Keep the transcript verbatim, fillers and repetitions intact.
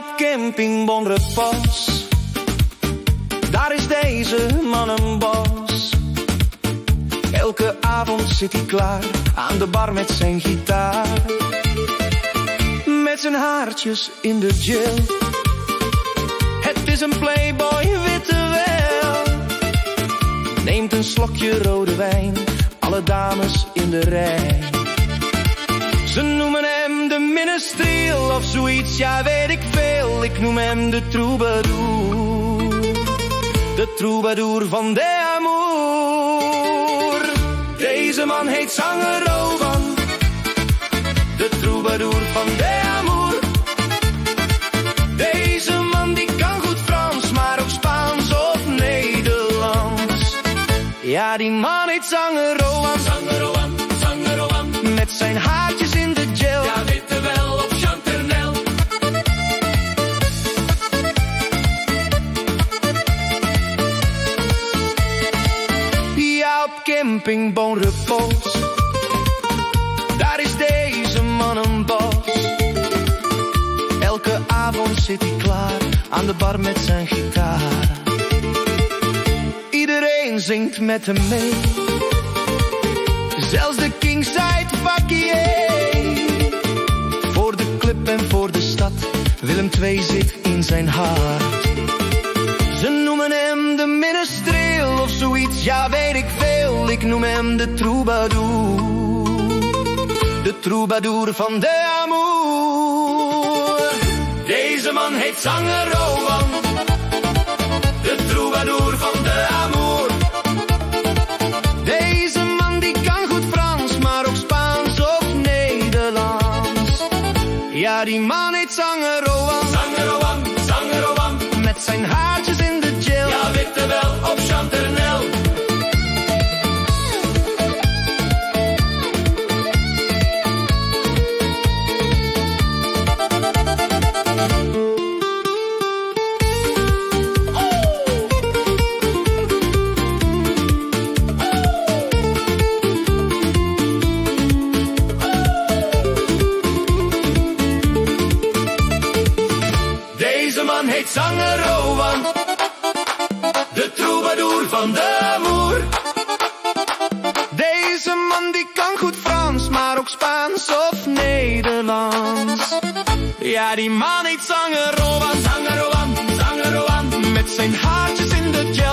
op camping Bonrepos, daar is deze man een bos. Elke avond zit hij klaar aan de bar met zijn gitaar, met zijn haartjes in de gel. Het is een playboy, witte wel. Neemt een slokje rode wijn, alle dames in de rij. Ze noemen hem de minstreel of zoiets, ja weet ik veel. Ik noem hem de troubadour, de troubadour van de amour. Deze man heet zanger Rowan, de troubadour van de amour. Deze man die kan goed Frans, maar ook Spaans of Nederlands. Ja, die man heet zanger Rowan, Zanger Rowan, zanger Rowan, met zijn haartjes in de gel. ja witte wel op Chanternel. Ja, op camping Bonrepos, daar is deze man een bos. Elke avond zit hij klaar aan de bar met zijn gitaar. Iedereen zingt met hem mee, zelfs de kingside vakkie. Voor de club en voor de stad, Willem twee zit in zijn hart. Ze noemen hem de minstreel of zoiets, ja weet ik veel. Ik noem hem de troubadour, de troubadour van de amour. Deze man heet zanger Rowan, de troubadour van de amour. Deze man die kan goed Frans, maar ook Spaans of Nederlands. Ja, die man heet zanger Rowan, Zanger Rowan, zanger Rowan, met zijn haartjes in de gel. ja witte wel op Chanternel. Deze man heet zanger Rowan, de troubadour van de amour. Deze man die kan goed Frans, maar ook Spaans of Nederlands. Ja, die man heet zanger Rowan, Zanger Rowan, zanger Rowan, met zijn haartjes in de gel.